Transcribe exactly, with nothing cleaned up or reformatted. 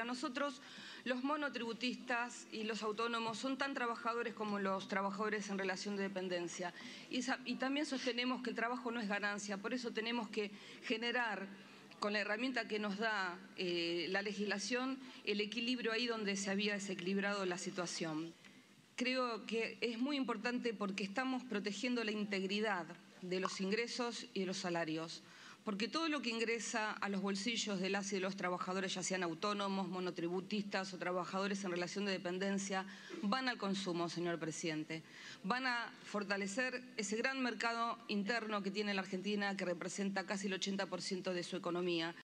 Para nosotros, los monotributistas y los autónomos son tan trabajadores como los trabajadores en relación de dependencia. Y, y también sostenemos que el trabajo no es ganancia, por eso tenemos que generar, con la herramienta que nos da eh, la legislación, el equilibrio ahí donde se había desequilibrado la situación. Creo que es muy importante porque estamos protegiendo la integridad de los ingresos y de los salarios, porque todo lo que ingresa a los bolsillos de las y de los trabajadores, ya sean autónomos, monotributistas o trabajadores en relación de dependencia, van al consumo, señor presidente. Van a fortalecer ese gran mercado interno que tiene la Argentina, que representa casi el ochenta por ciento de su economía.